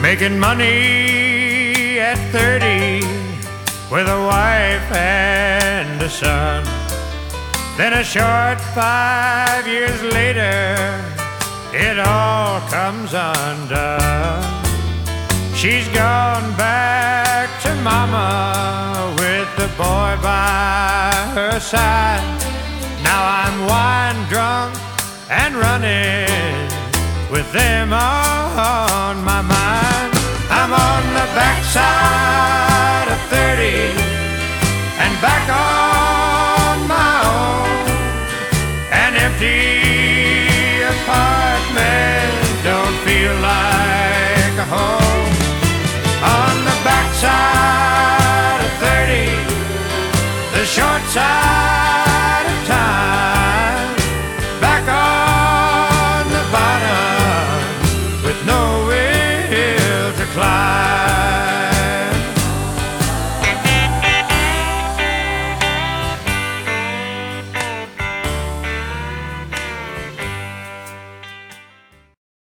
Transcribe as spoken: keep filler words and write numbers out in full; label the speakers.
Speaker 1: Making money at thirty with a wife and a son. Then a short five years later, it all comes undone. She's gone back to mama with the boy by her side. Now I'm wine drunk and running with them on my mind. I'm on the backside of thirty and back on my own. An empty apartment don't feel like a home. On the backside of thirty, the short side